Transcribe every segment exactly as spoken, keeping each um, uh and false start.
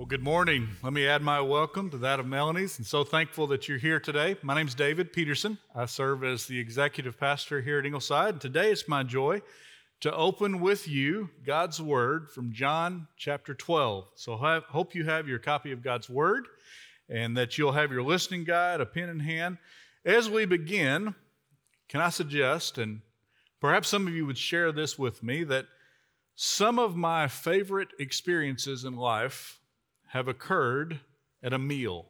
Well, good morning. Let me add my welcome to that of Melanie's. I'm so thankful that you're here today. My name's David Peterson. I serve as the executive pastor here at Ingleside. And today it's my joy to open with you God's Word from John chapter twelve. So I hope you have your copy of God's Word and that you'll have your listening guide, a pen in hand. As we begin, can I suggest, and perhaps some of you would share this with me, that some of my favorite experiences in life have occurred at a meal.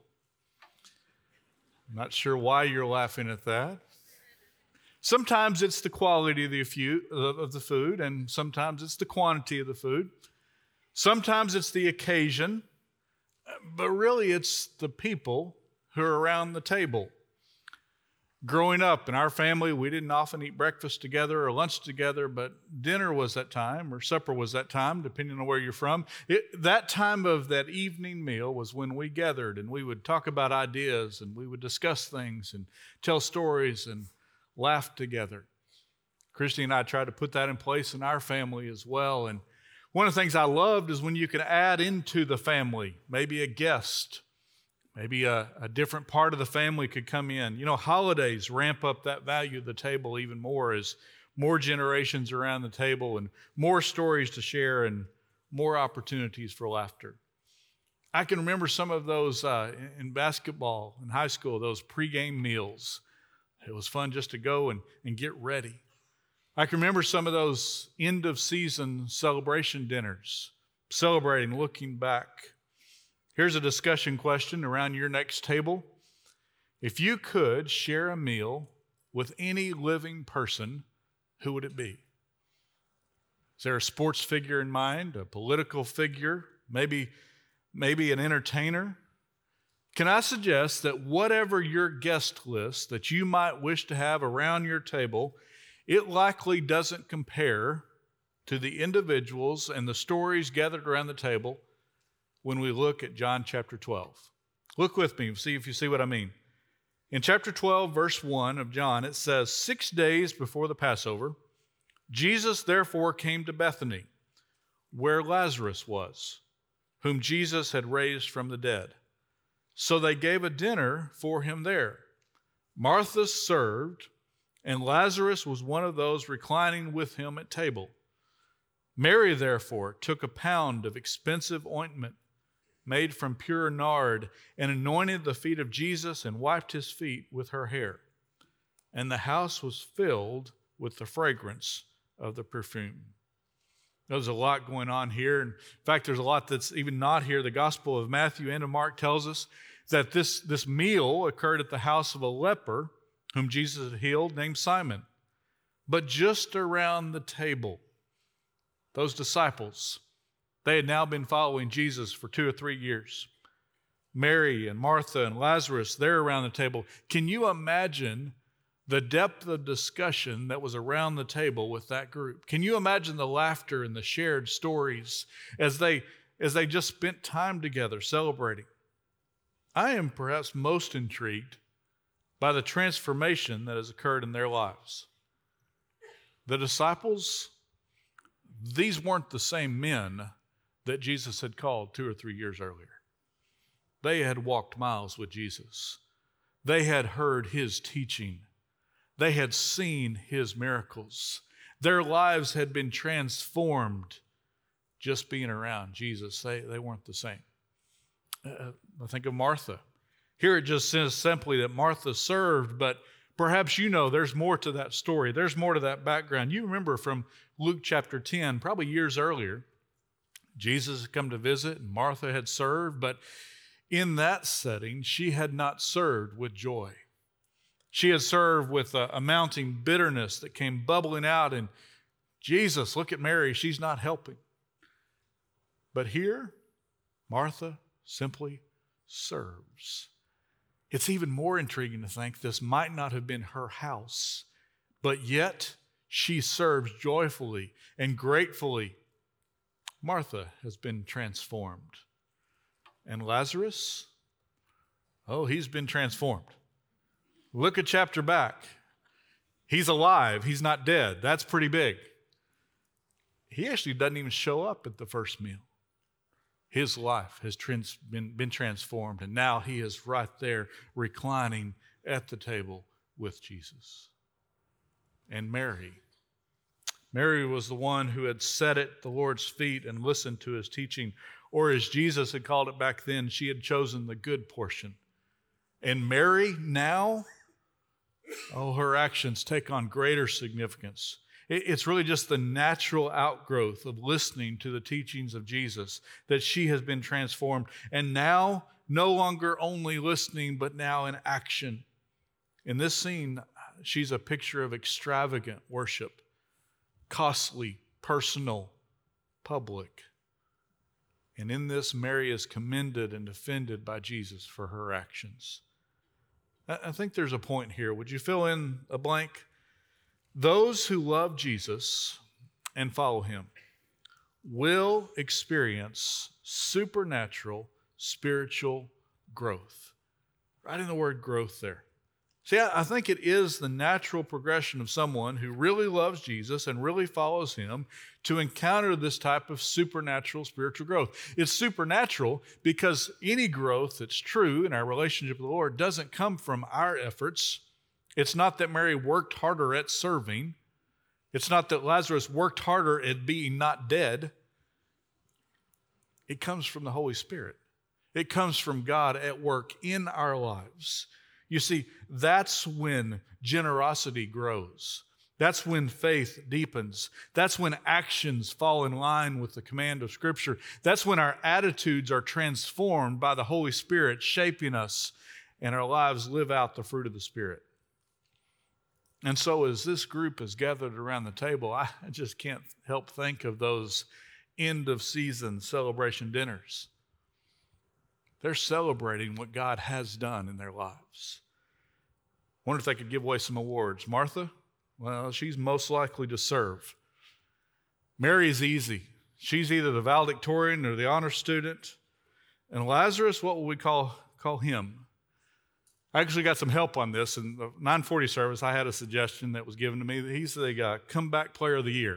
I'm not sure why you're laughing at that. Sometimes it's the quality of the, few, of the food, and sometimes it's the quantity of the food. Sometimes it's the occasion, but really it's the people who are around the table. Growing up in our family, we didn't often eat breakfast together or lunch together, but dinner was that time, or supper was that time, depending on where you're from. It, that time of that evening meal was when we gathered, and we would talk about ideas, and we would discuss things, and tell stories, and laugh together. Christy and I tried to put that in place in our family as well, and one of the things I loved is when you can add into the family, maybe a guest. Maybe a, a different part of the family could come in. You know, holidays ramp up that value of the table even more as more generations around the table and more stories to share and more opportunities for laughter. I can remember some of those uh, in basketball in high school, those pregame meals. It was fun just to go and, and get ready. I can remember some of those end-of-season celebration dinners, celebrating, looking back. Here's a discussion question around your next table. If you could share a meal with any living person, who would it be? Is there a sports figure in mind, a political figure, maybe, maybe an entertainer? Can I suggest that whatever your guest list that you might wish to have around your table, it likely doesn't compare to the individuals and the stories gathered around the table when we look at John chapter twelve. Look with me and see if you see what I mean. In chapter twelve, verse one of John, it says, Six days before the Passover, Jesus therefore came to Bethany, where Lazarus was, whom Jesus had raised from the dead. So they gave a dinner for him there. Martha served, and Lazarus was one of those reclining with him at table. Mary, therefore, took a pound of expensive ointment made from pure nard, and anointed the feet of Jesus and wiped his feet with her hair. And the house was filled with the fragrance of the perfume. There's a lot going on here. In fact, there's a lot that's even not here. The Gospel of Matthew and of Mark tells us that this, this meal occurred at the house of a leper whom Jesus had healed, named Simon. But just around the table, those disciples, they had now been following Jesus for two or three years. Mary and Martha and Lazarus, they're around the table. Can you imagine the depth of discussion that was around the table with that group? Can you imagine the laughter and the shared stories as they, as they just spent time together celebrating? I am perhaps most intrigued by the transformation that has occurred in their lives. The disciples, these weren't the same men that Jesus had called two or three years earlier. They had walked miles with Jesus. They had heard his teaching. They had seen his miracles. Their lives had been transformed just being around Jesus. They, they weren't the same. Uh, I think of Martha. Here it just says simply that Martha served, but perhaps you know there's more to that story. There's more to that background. You remember from Luke chapter ten, probably years earlier, Jesus had come to visit and Martha had served, but in that setting, she had not served with joy. She had served with a, a mounting bitterness that came bubbling out, and Jesus, look at Mary, she's not helping. But here, Martha simply serves. It's even more intriguing to think this might not have been her house, but yet she serves joyfully and gratefully. Martha has been transformed. And Lazarus, oh, he's been transformed. Look a chapter back. He's alive. He's not dead. That's pretty big. He actually doesn't even show up at the first meal. His life has trans- been, been transformed, and now he is right there reclining at the table with Jesus. And Mary. Mary was the one who had sat at the Lord's feet and listened to his teaching, or as Jesus had called it back then, she had chosen the good portion. And Mary now, oh, her actions take on greater significance. It's really just the natural outgrowth of listening to the teachings of Jesus that she has been transformed, and now no longer only listening, but now in action. In this scene, she's a picture of extravagant worship, costly, personal, public. And in this, Mary is commended and defended by Jesus for her actions. I think there's a point here. Would you fill in a blank? Those who love Jesus and follow him will experience supernatural spiritual growth. Right in the word growth there. See, I think it is the natural progression of someone who really loves Jesus and really follows him to encounter this type of supernatural spiritual growth. It's supernatural because any growth that's true in our relationship with the Lord doesn't come from our efforts. It's not that Mary worked harder at serving. It's not that Lazarus worked harder at being not dead. It comes from the Holy Spirit. It comes from God at work in our lives. You see, that's when generosity grows. That's when faith deepens. That's when actions fall in line with the command of Scripture. That's when our attitudes are transformed by the Holy Spirit shaping us, and our lives live out the fruit of the Spirit. And so as this group is gathered around the table, I just can't help think of those end-of-season celebration dinners. They're celebrating what God has done in their lives. I wonder if they could give away some awards. Martha? Well, she's most likely to serve. Mary's easy. She's either the valedictorian or the honor student. And Lazarus, what will we call, call him? I actually got some help on this. In the nine forty service, I had a suggestion that was given to me. He's the uh, comeback player of the year.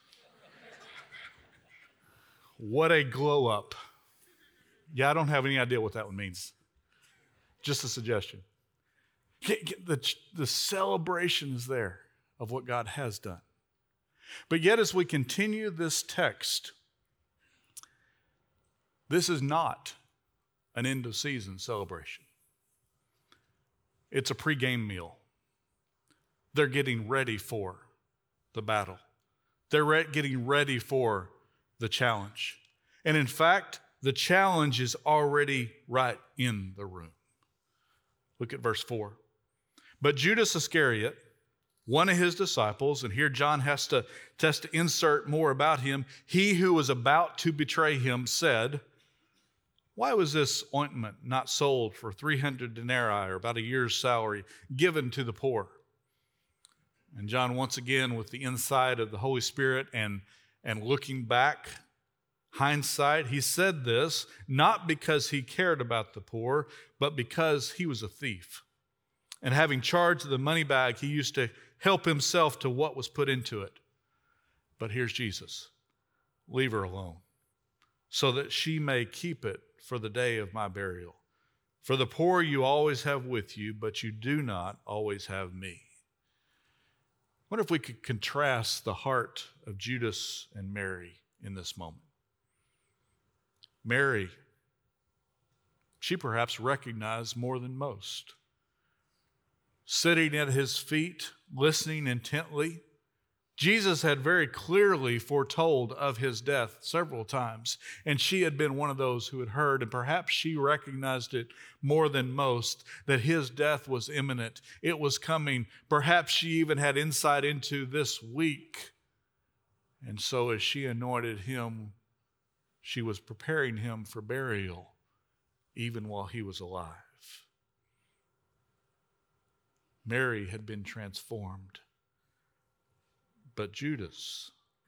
What a glow up. Yeah, I don't have any idea what that one means. Just a suggestion. The, the celebration is there of what God has done. But yet as we continue this text, this is not an end of season celebration. It's a pregame meal. They're getting ready for the battle. They're re- getting ready for the challenge. And in fact, the challenge is already right in the room. Look at verse four. But Judas Iscariot, one of his disciples, and here John has to, has to insert more about him, he who was about to betray him said, "Why was this ointment not sold for three hundred denarii, or about a year's salary, given to the poor?" And John, once again, with the insight of the Holy Spirit and, and looking back, hindsight, he said this not because he cared about the poor, but because he was a thief. And having charge of the money bag, he used to help himself to what was put into it. But here's Jesus. "Leave her alone, so that she may keep it for the day of my burial. For the poor you always have with you, but you do not always have me." I wonder if we could contrast the heart of Judas and Mary in this moment. Mary, she perhaps recognized more than most. Sitting at his feet, listening intently, Jesus had very clearly foretold of his death several times, and she had been one of those who had heard, and perhaps she recognized it more than most, that his death was imminent. It was coming. Perhaps she even had insight into this week. And so as she anointed him, she was preparing him for burial, even while he was alive. Mary had been transformed. But Judas,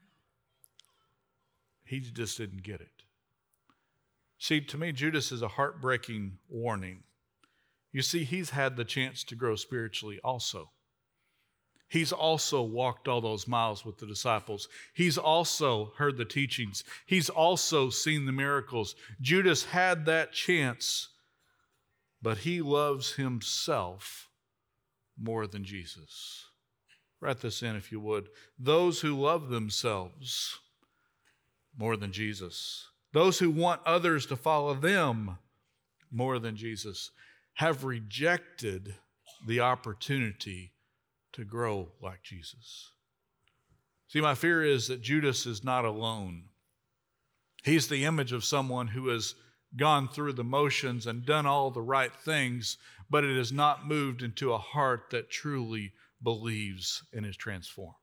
he just didn't get it. See, to me, Judas is a heartbreaking warning. You see, he's had the chance to grow spiritually also. He's also walked all those miles with the disciples. He's also heard the teachings. He's also seen the miracles. Judas had that chance, but he loves himself more than Jesus. Write this in if you would. Those who love themselves more than Jesus, those who want others to follow them more than Jesus, have rejected the opportunity to grow like Jesus. See, my fear is that Judas is not alone. He's the image of someone who has gone through the motions and done all the right things, but it has not moved into a heart that truly believes and is transformed.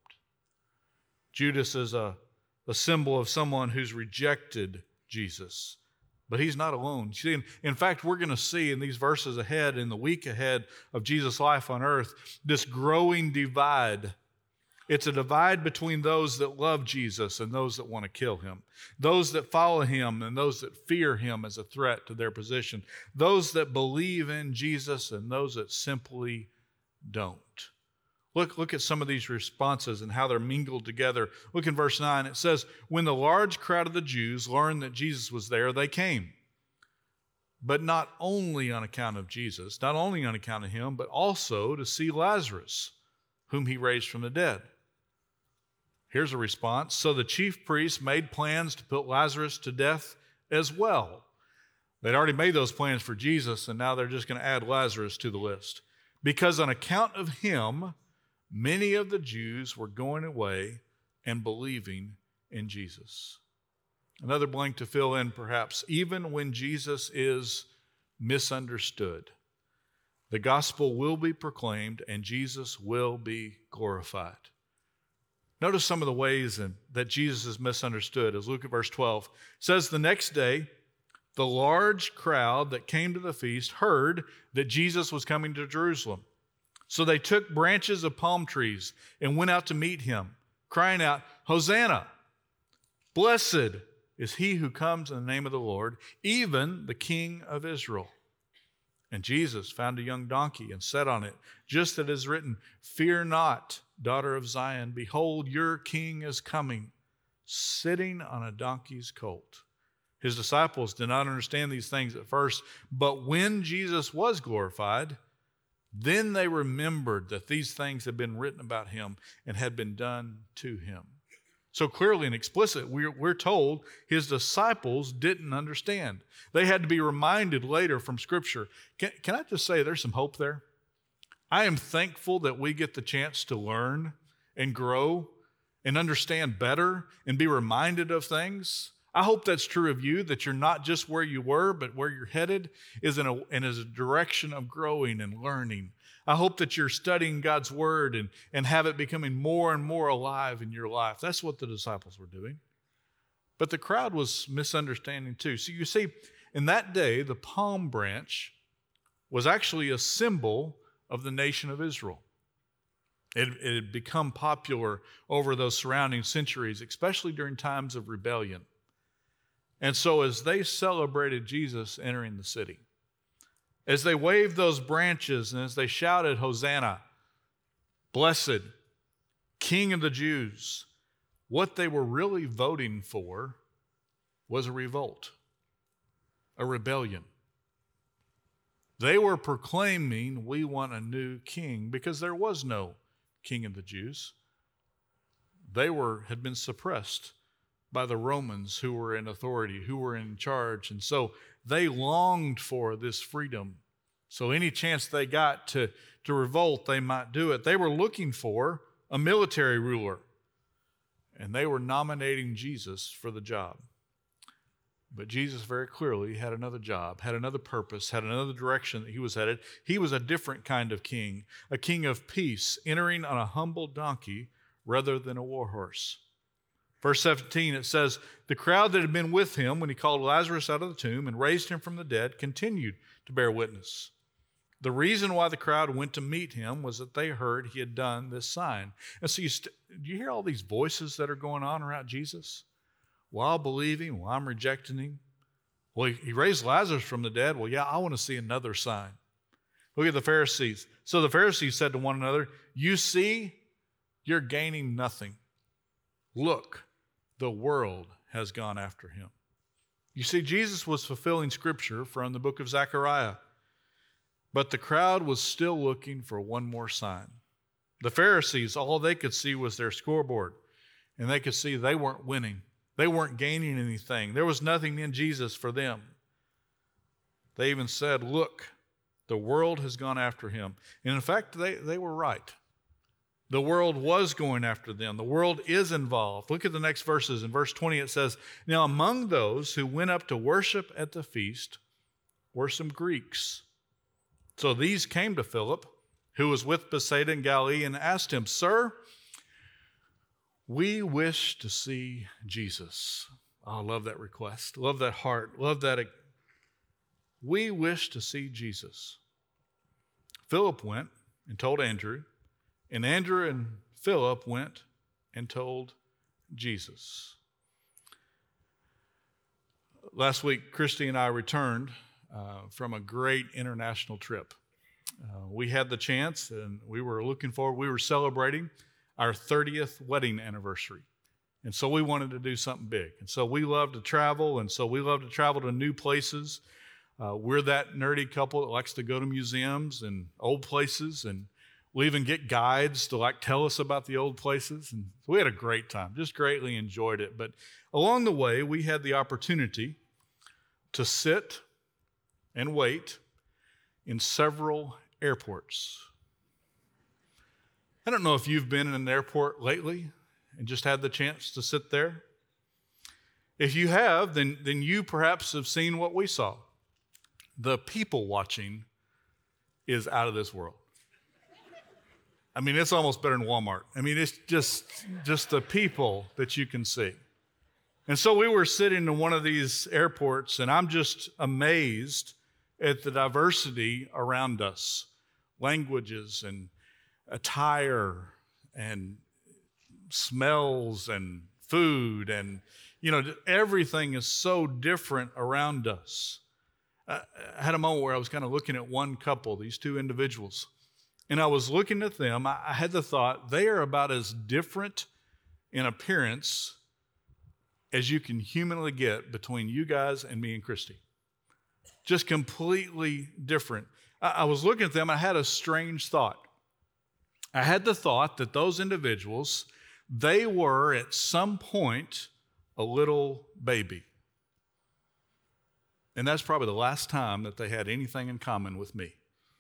Judas is a, a symbol of someone who's rejected Jesus. But he's not alone. See, in, in fact, we're going to see in these verses ahead, in the week ahead of Jesus' life on earth, this growing divide. It's a divide between those that love Jesus and those that want to kill him, those that follow him and those that fear him as a threat to their position, those that believe in Jesus and those that simply don't. Look, look at some of these responses and how they're mingled together. Look in verse nine. It says, when the large crowd of the Jews learned that Jesus was there, they came. But not only on account of Jesus, not only on account of him, but also to see Lazarus, whom he raised from the dead. Here's a response. So the chief priests made plans to put Lazarus to death as well. They'd already made those plans for Jesus, and now they're just going to add Lazarus to the list. Because on account of him, many of the Jews were going away and believing in Jesus. Another blank to fill in, perhaps. Even when Jesus is misunderstood, the gospel will be proclaimed and Jesus will be glorified. Notice some of the ways that Jesus is misunderstood. As Luke at verse twelve says, the next day, the large crowd that came to the feast heard that Jesus was coming to Jerusalem. So they took branches of palm trees and went out to meet him, crying out, Hosanna! Blessed is he who comes in the name of the Lord, even the King of Israel. And Jesus found a young donkey and sat on it, just as it is written, fear not, daughter of Zion. Behold, your king is coming, sitting on a donkey's colt. His disciples did not understand these things at first, but when Jesus was glorified, then they remembered that these things had been written about him and had been done to him. So clearly and explicit, we're, we're told his disciples didn't understand. They had to be reminded later from Scripture. Can, can I just say there's some hope there? I am thankful that we get the chance to learn and grow and understand better and be reminded of things. I hope that's true of you, that you're not just where you were, but where you're headed is in a, and is a direction of growing and learning. I hope that you're studying God's Word and, and have it becoming more and more alive in your life. That's what the disciples were doing. But the crowd was misunderstanding too. So you see, in that day, the palm branch was actually a symbol of the nation of Israel. It, it had become popular over those surrounding centuries, especially during times of rebellion. And so as they celebrated Jesus entering the city, as they waved those branches and as they shouted, Hosanna, blessed, King of the Jews, what they were really voting for was a revolt, a rebellion. They were proclaiming, we want a new king, because there was no king of the Jews. They were had been suppressed by the Romans who were in authority, who were in charge. And so they longed for this freedom. So any chance they got to, to revolt, they might do it. They were looking for a military ruler, and they were nominating Jesus for the job. But Jesus very clearly had another job, had another purpose, had another direction that he was headed. He was a different kind of king, a king of peace, entering on a humble donkey rather than a war horse. Verse seventeen, it says, the crowd that had been with him when he called Lazarus out of the tomb and raised him from the dead continued to bear witness. The reason why the crowd went to meet him was that they heard he had done this sign. And so you st- do you hear all these voices that are going on around Jesus? Well, I'll believe him. Well, I'm rejecting him. Well, he, he raised Lazarus from the dead. Well, yeah, I want to see another sign. Look at the Pharisees. So the Pharisees said to one another, you see You're gaining nothing. Look, the world has gone after him. You see, Jesus was fulfilling scripture from the book of Zechariah, but the crowd was still looking for one more sign. The Pharisees, all they could see was their scoreboard, and they could see they weren't winning. They weren't gaining anything. There was nothing in Jesus for them. They even said, look, the world has gone after him. And in fact, they, they were right. The world was going after them. The world is involved. Look at the next verses. In verse twenty, it says, now among those who went up to worship at the feast were some Greeks. So these came to Philip, who was with Bethsaida in Galilee, and asked him, Sir, we wish to see Jesus. Oh, I love that request. Love that heart. Love that. We wish to see Jesus. Philip went and told Andrew, and Andrew and Philip went and told Jesus. Last week, Christy and I returned uh, from a great international trip. Uh, we had the chance, and we were looking forward. We were celebrating our thirtieth wedding anniversary. And so we wanted to do something big. And so we love to travel, and so we love to travel to new places. Uh, we're that nerdy couple that likes to go to museums and old places, and we even get guides to like tell us about the old places. And we had a great time, just greatly enjoyed it. But along the way, we had the opportunity to sit and wait in several airports. I don't know if you've been in an airport lately and just had the chance to sit there. If you have, then, then you perhaps have seen what we saw. The people watching is out of this world. I mean, it's almost better than Walmart. I mean, it's just, just the people that you can see. And so we were sitting in one of these airports, and I'm just amazed at the diversity around us. Languages and attire and smells and food, and, you know, everything is so different around us. I had a moment where I was kind of looking at one couple, these two individuals, and I was looking at them. I had the thought, they are about as different in appearance as you can humanly get between you guys and me and Christy. Just completely different. I was looking at them, I had a strange thought. I had the thought that those individuals, they were at some point a little baby. And that's probably the last time that they had anything in common with me.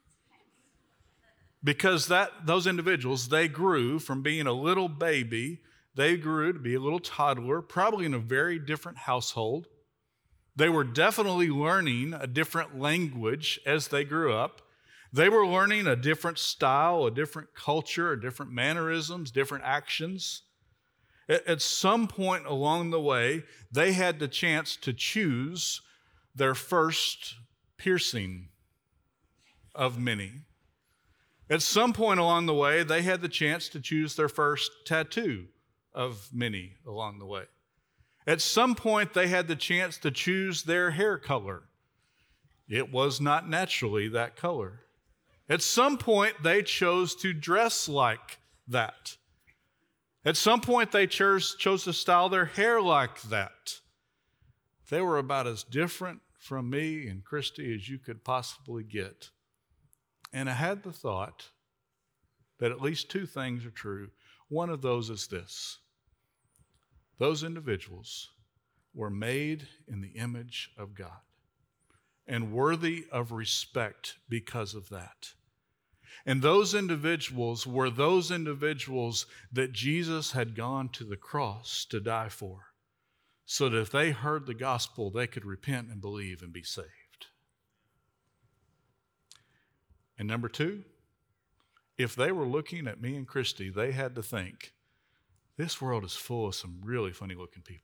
Because that those individuals, they grew from being a little baby, they grew to be a little toddler, probably in a very different household. They were definitely learning a different language as they grew up. They were learning a different style, a different culture, different mannerisms, different actions. At some point along the way, they had the chance to choose their first piercing of many. At some point along the way, they had the chance to choose their first tattoo of many along the way. At some point, they had the chance to choose their hair color. It was not naturally that color. At some point, they chose to dress like that. At some point, they chose, chose to style their hair like that. They were about as different from me and Christy as you could possibly get. And I had the thought that at least two things are true. One of those is this. Those individuals were made in the image of God and worthy of respect because of that. And those individuals were those individuals that Jesus had gone to the cross to die for, so that if they heard the gospel, they could repent and believe and be saved. And number two, if they were looking at me and Christy, they had to think, this world is full of some really funny looking people.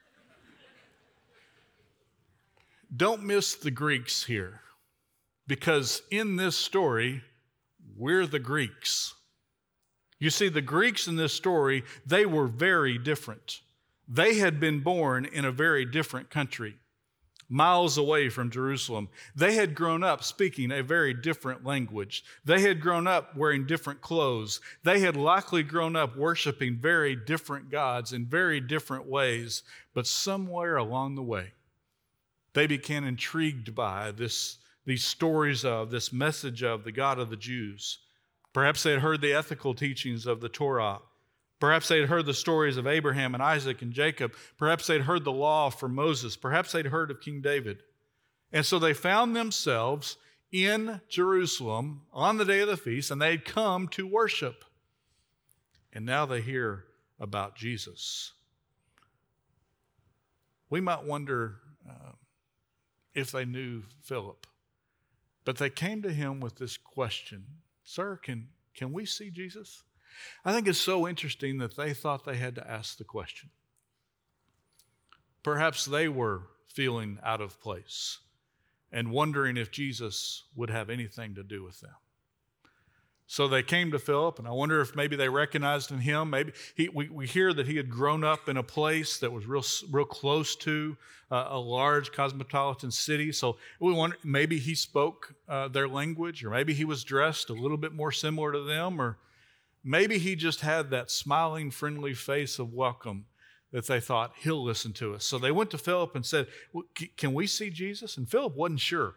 Don't miss the Greeks here, because in this story, we're the Greeks. You see, the Greeks in this story, they were very different. They had been born in a very different country. miles away from Jerusalem. They had grown up speaking a very different language. They had grown up wearing different clothes. They had likely grown up worshiping very different gods in very different ways. But somewhere along the way, they became intrigued by this, these stories of, this message of the God of the Jews. Perhaps they had heard the ethical teachings of the Torah. Perhaps they'd heard the stories of Abraham and Isaac and Jacob. Perhaps they'd heard the law from Moses. Perhaps they'd heard of King David. And so they found themselves in Jerusalem on the day of the feast, and they'd come to worship. And now they hear about Jesus. We might wonder uh, if they knew Philip. But they came to him with this question, "Sir, can, can we see Jesus?" I think it's so interesting that they thought they had to ask the question. Perhaps they were feeling out of place and wondering if Jesus would have anything to do with them. So they came to Philip, and I wonder if maybe they recognized in him. Maybe he, we, we hear that he had grown up in a place that was real, real close to uh, a large cosmopolitan city. So we wonder maybe he spoke uh, their language, or maybe he was dressed a little bit more similar to them, or maybe he just had that smiling, friendly face of welcome that they thought, he'll listen to us. So they went to Philip and said, well, can we see Jesus? And Philip wasn't sure.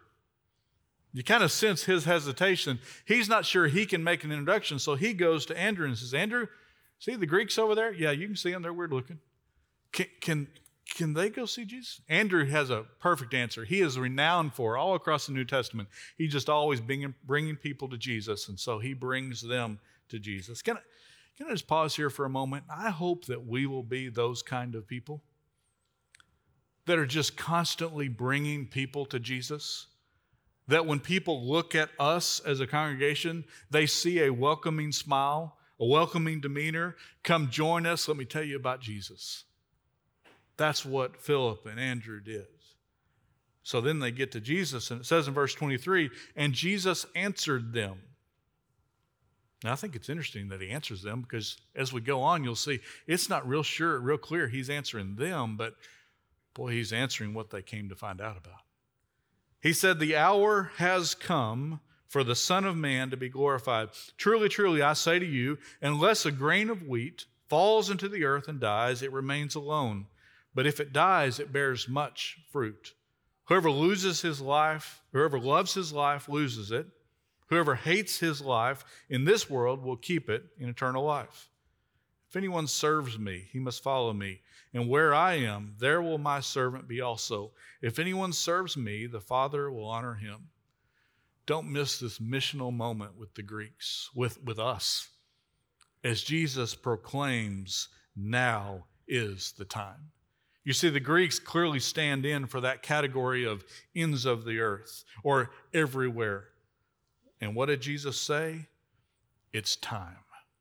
You kind of sense his hesitation. He's not sure he can make an introduction, so he goes to Andrew and says, "Andrew, see the Greeks over there? Yeah, you can see them. They're weird looking. Can, can, can they go see Jesus?" Andrew has a perfect answer. He is renowned for, all across the New Testament, he's just always bringing, bringing people to Jesus, and so he brings them to Jesus. Can I, can I just pause here for a moment? I hope that we will be those kind of people that are just constantly bringing people to Jesus. That when people look at us as a congregation, they see a welcoming smile, a welcoming demeanor. Come join us. Let me tell you about Jesus. That's what Philip and Andrew did. So then they get to Jesus, and it says in verse twenty-three, "And Jesus answered them." Now, I think it's interesting that he answers them, because as we go on, you'll see it's not real sure, real clear he's answering them, but boy, he's answering what they came to find out about. He said, "The hour has come for the Son of Man to be glorified. Truly, truly, I say to you, unless a grain of wheat falls into the earth and dies, it remains alone. But if it dies, it bears much fruit. Whoever loses his life, whoever loves his life loses it. Whoever hates his life in this world will keep it in eternal life. If anyone serves me, he must follow me. And where I am, there will my servant be also. If anyone serves me, the Father will honor him." Don't miss this missional moment with the Greeks, with, with us, as Jesus proclaims, now is the time. You see, the Greeks clearly stand in for that category of ends of the earth, or everywhere. And what did Jesus say? It's time.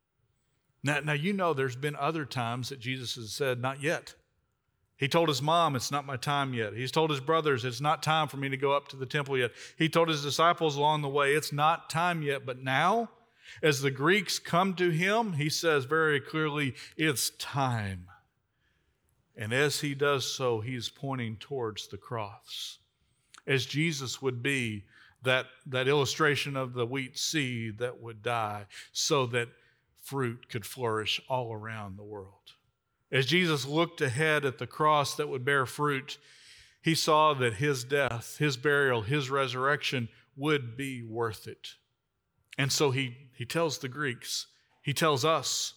Now, now, you know there's been other times that Jesus has said, not yet. He told his mom, it's not my time yet. He's told his brothers, it's not time for me to go up to the temple yet. He told his disciples along the way, it's not time yet. But now, as the Greeks come to him, he says very clearly, it's time. And as he does so, he's pointing towards the cross. As Jesus would be that, that illustration of the wheat seed that would die so that fruit could flourish all around the world. As Jesus looked ahead at the cross that would bear fruit, he saw that his death, his burial, his resurrection would be worth it. And so he, he tells the Greeks, he tells us,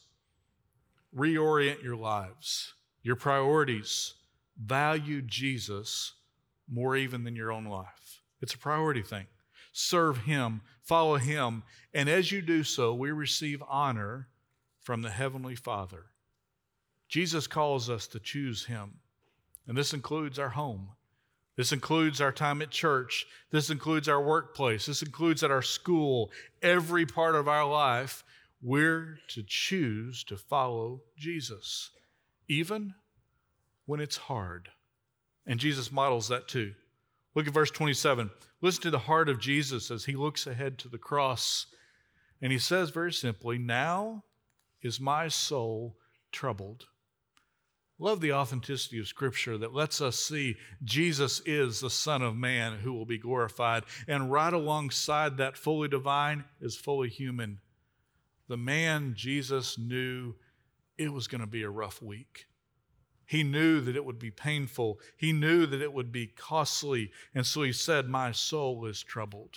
reorient your lives, your priorities, value Jesus more even than your own life. It's a priority thing. Serve him, follow him, and as you do so, we receive honor from the Heavenly Father. Jesus calls us to choose him, and this includes our home. This includes our time at church. This includes our workplace. This includes at our school. Every part of our life, we're to choose to follow Jesus, even when it's hard. And Jesus models that too. Look at verse twenty-seven. Listen to the heart of Jesus as he looks ahead to the cross. And he says very simply, now is my soul troubled. Love the authenticity of Scripture that lets us see Jesus is the Son of Man who will be glorified. And right alongside that fully divine is fully human. The man Jesus knew it was going to be a rough week. He knew that it would be painful. He knew that it would be costly. And so he said, my soul is troubled.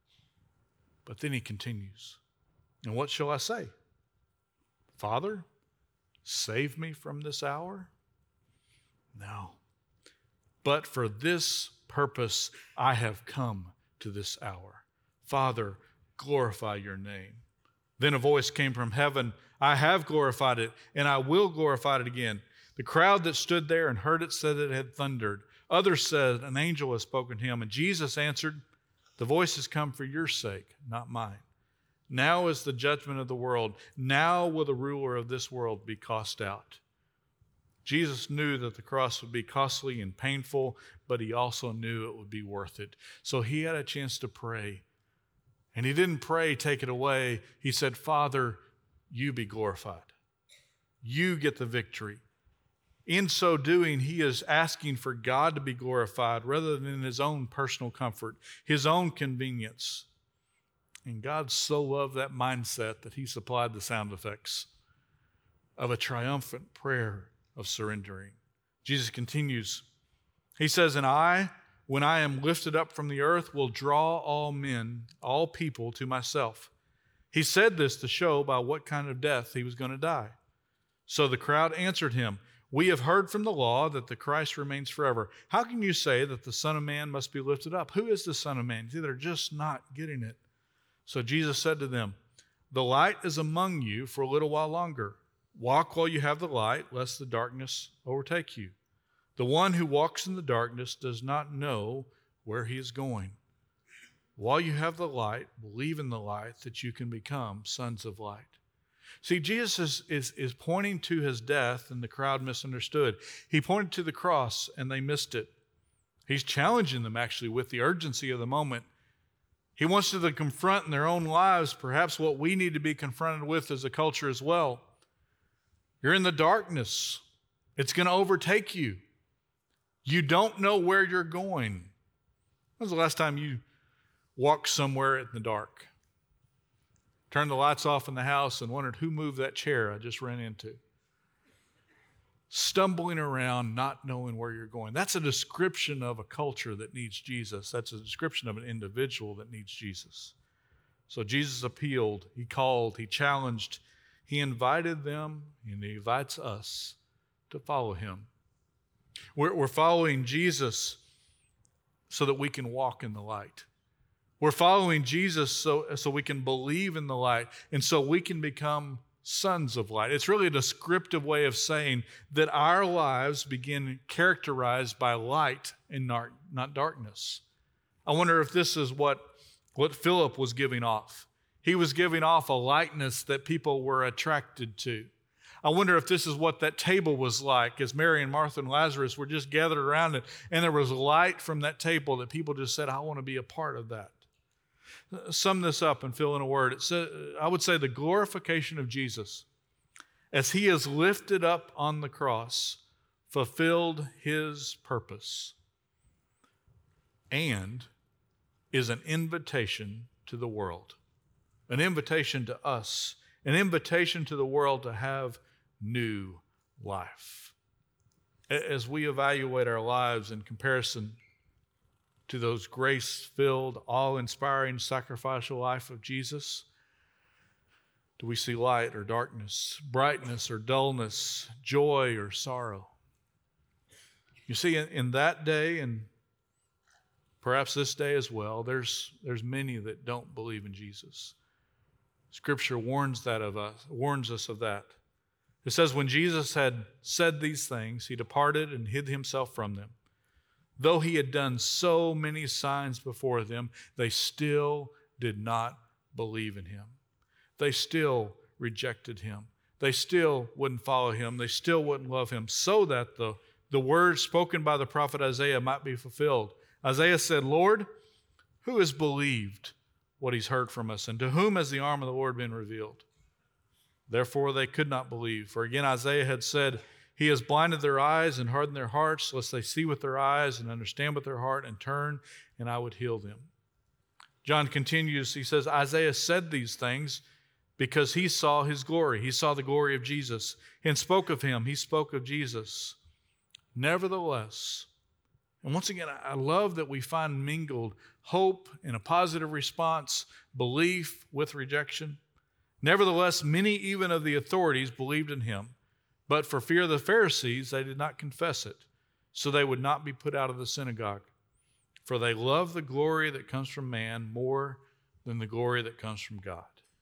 But then he continues. And what shall I say? Father, save me from this hour? No. But for this purpose I have come to this hour. Father, glorify your name. Then a voice came from heaven. I have glorified it, and I will glorify it again. The crowd that stood there and heard it said it had thundered. Others said, an angel has spoken to him. And Jesus answered, the voice has come for your sake, not mine. Now is the judgment of the world. Now will the ruler of this world be cast out. Jesus knew that the cross would be costly and painful, but he also knew it would be worth it. So he had a chance to pray. And he didn't pray, take it away. He said, Father, you be glorified. You get the victory. In so doing, he is asking for God to be glorified rather than his own personal comfort, his own convenience. And God so loved that mindset that he supplied the sound effects of a triumphant prayer of surrendering. Jesus continues. He says, and I, when I am lifted up from the earth, will draw all men, all people to myself. He said this to show by what kind of death he was going to die. So the crowd answered him, we have heard from the law that the Christ remains forever. How can you say that the Son of Man must be lifted up? Who is the Son of Man? See, they're just not getting it. So Jesus said to them, the light is among you for a little while longer. Walk while you have the light, lest the darkness overtake you. The one who walks in the darkness does not know where he is going. While you have the light, believe in the light that you can become sons of light. See, Jesus is, is, is pointing to his death, and the crowd misunderstood. He pointed to the cross, and they missed it. He's challenging them, actually, with the urgency of the moment. He wants them to confront in their own lives perhaps what we need to be confronted with as a culture as well. You're in the darkness. It's going to overtake you. You don't know where you're going. When was the last time you walked somewhere in the dark? Turned the lights off in the house and wondered who moved that chair I just ran into. Stumbling around, not knowing where you're going. That's a description of a culture that needs Jesus. That's a description of an individual that needs Jesus. So Jesus appealed, he called, he challenged, he invited them, and he invites us to follow him. We're, we're following Jesus so that we can walk in the light. We're following Jesus so, so we can believe in the light and so we can become sons of light. It's really a descriptive way of saying that our lives begin characterized by light and not, not darkness. I wonder if this is what, what Philip was giving off. He was giving off a lightness that people were attracted to. I wonder if this is what that table was like as Mary and Martha and Lazarus were just gathered around it, and there was light from that table that people just said, I want to be a part of that. Sum this up and fill in a word. It says, I would say the glorification of Jesus as he is lifted up on the cross fulfilled his purpose and is an invitation to the world, an invitation to us, an invitation to the world to have new life. As we evaluate our lives in comparison to those grace-filled, awe-inspiring, sacrificial life of Jesus, do we see light or darkness, brightness or dullness, joy or sorrow? You see, in, in that day, and perhaps this day as well, there's, there's many that don't believe in Jesus. Scripture warns that of us, warns us of that. It says, when Jesus had said these things, he departed and hid himself from them. Though he had done so many signs before them, they still did not believe in him. They still rejected him. They still wouldn't follow him. They still wouldn't love him, so that the, the words spoken by the prophet Isaiah might be fulfilled. Isaiah said, Lord, who has believed what he's heard from us, and to whom has the arm of the Lord been revealed? Therefore they could not believe. For again Isaiah had said, He has blinded their eyes and hardened their hearts, lest they see with their eyes and understand with their heart and turn, and I would heal them. John continues, he says, Isaiah said these things because he saw his glory. He saw the glory of Jesus and spoke of him. He spoke of Jesus. Nevertheless, and once again, I love that we find mingled hope in a positive response, belief with rejection. Nevertheless, many even of the authorities believed in him, but for fear of the Pharisees, they did not confess it, so they would not be put out of the synagogue. For they love the glory that comes from man more than the glory that comes from God.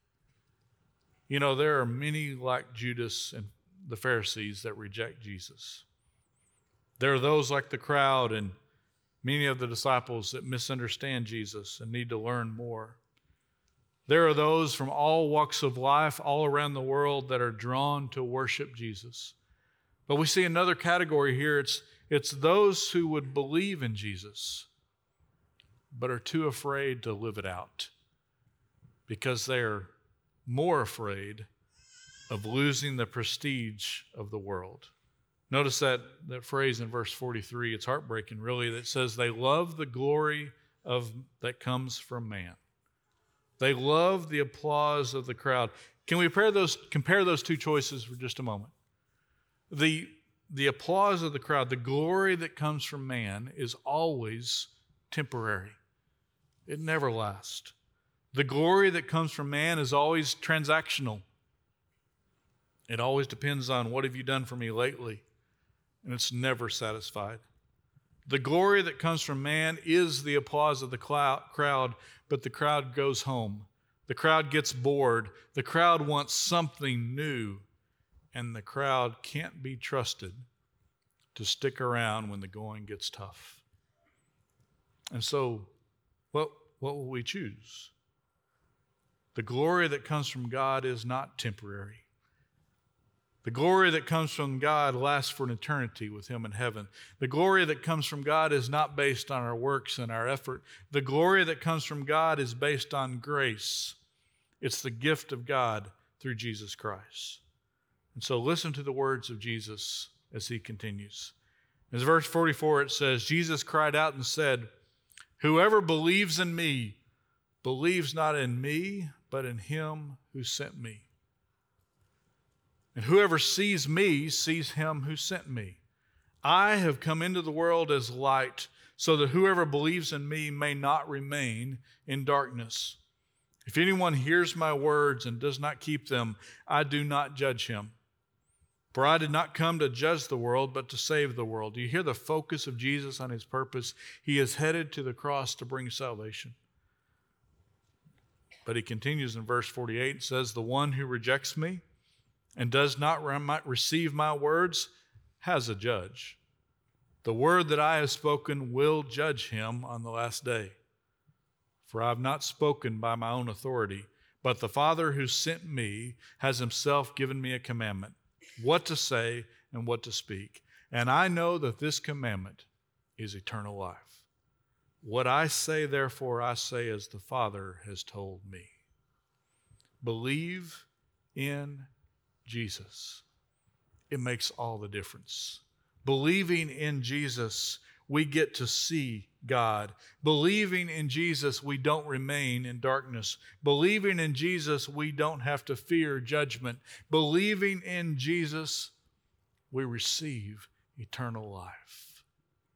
You know, there are many like Judas and the Pharisees that reject Jesus. There are those like the crowd and many of the disciples that misunderstand Jesus and need to learn more. There are those from all walks of life all around the world that are drawn to worship Jesus. But we see another category here. It's, it's those who would believe in Jesus, but are too afraid to live it out because they are more afraid of losing the prestige of the world. Notice that, that phrase in verse forty-three. It's heartbreaking, really, that says they love the glory of that comes from man. They love the applause of the crowd. Can we compare those, compare those two choices for just a moment? The, the applause of the crowd, the glory that comes from man, is always temporary. It never lasts. The glory that comes from man is always transactional. It always depends on what have you done for me lately, and it's never satisfied. The glory that comes from man is the applause of the crowd, but the crowd goes home. The crowd gets bored. The crowd wants something new, and the crowd can't be trusted to stick around when the going gets tough. And so, what, what will we choose? The glory that comes from God is not temporary. The glory that comes from God lasts for an eternity with Him in heaven. The glory that comes from God is not based on our works and our effort. The glory that comes from God is based on grace. It's the gift of God through Jesus Christ. And so listen to the words of Jesus as He continues. In verse forty-four, it says, Jesus cried out and said, "Whoever believes in me believes not in me, but in Him who sent me. And whoever sees me sees him who sent me. I have come into the world as light, so that whoever believes in me may not remain in darkness. If anyone hears my words and does not keep them, I do not judge him. For I did not come to judge the world, but to save the world." Do you hear the focus of Jesus on His purpose? He is headed to the cross to bring salvation. But He continues in verse forty-eight, and says, "The one who rejects me and does not receive my words has a judge. The word that I have spoken will judge him on the last day. For I have not spoken by my own authority, but the Father who sent me has Himself given me a commandment, what to say and what to speak. And I know that this commandment is eternal life. What I say, therefore, I say as the Father has told me." Believe in Jesus. It makes all the difference. Believing in Jesus, we get to see God. Believing in Jesus, we don't remain in darkness. Believing in Jesus, we don't have to fear judgment. Believing in Jesus, we receive eternal life.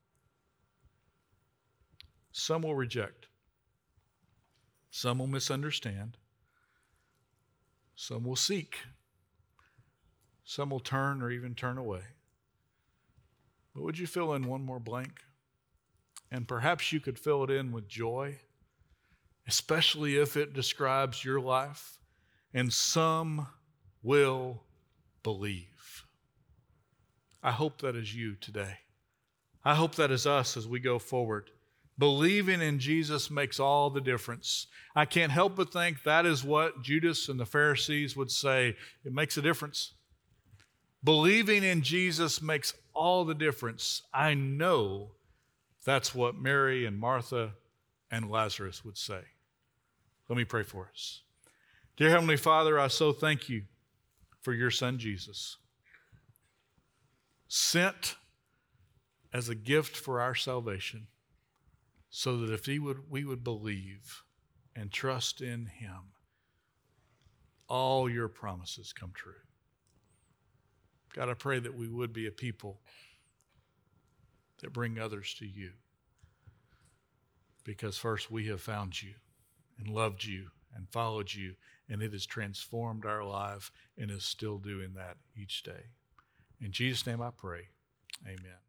Some will reject. Some will misunderstand. Some will seek. Some will turn or even turn away. But would you fill in one more blank? And perhaps you could fill it in with joy, especially if it describes your life. And some will believe. I hope that is you today. I hope that is us as we go forward. Believing in Jesus makes all the difference. I can't help but think that is what Judas and the Pharisees would say. It makes a difference. Believing in Jesus makes all the difference. I know that's what Mary and Martha and Lazarus would say. Let me pray for us. Dear Heavenly Father, I so thank you for your Son, Jesus. sent as a gift for our salvation, so that if he would, we would believe and trust in him, all your promises come true. God, I pray that we would be a people that bring others to you, because first we have found you and loved you and followed you, and it has transformed our life and is still doing that each day. In Jesus' name I pray, amen.